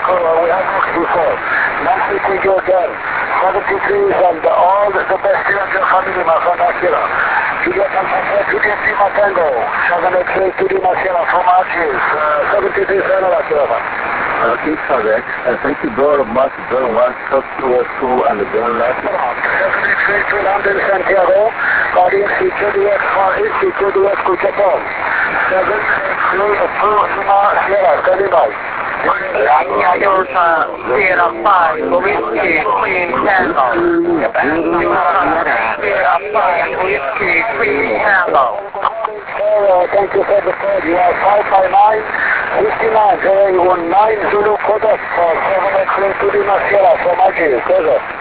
we have worked before. Nice meeting you again. 73 and all the best to your family, my friend Akira. Juliet Alpha 2DP Matango, 7X-ray 2D Sierra from Arches, 73 General Akira. Okay, correct. Thank you very much, very much. Talk to us too and very much. 7X-ray 200 Santiago, audience CQDX for CQDX Cuchapon. 7X-ray 2 Sierra, standing by. Delta Sierra 5, Whiskey, Queen Tango. Sierra 5, Whiskey, Queen Tango. Thank you for the call. You are 559, 59, 019 Zulu Quebec for 7X-ray 2D Sierra from Arches.